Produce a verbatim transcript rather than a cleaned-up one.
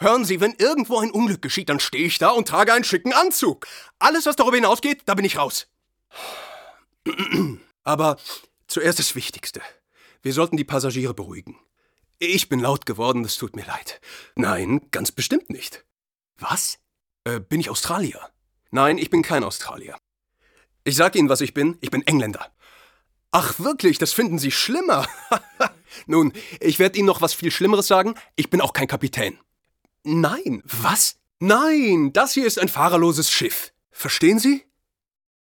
Hören Sie, wenn irgendwo ein Unglück geschieht, dann stehe ich da und trage einen schicken Anzug. Alles, was darüber hinausgeht, da bin ich raus. Aber zuerst das Wichtigste. Wir sollten die Passagiere beruhigen. Ich bin laut geworden, das tut mir leid. Nein, ganz bestimmt nicht. Was? Äh, bin ich Australier? Nein, ich bin kein Australier. Ich sag Ihnen, was ich bin. Ich bin Engländer. Ach wirklich, das finden Sie schlimmer? Nun, ich werde Ihnen noch was viel Schlimmeres sagen. Ich bin auch kein Kapitän. Nein, was? Nein, das hier ist ein fahrerloses Schiff. Verstehen Sie?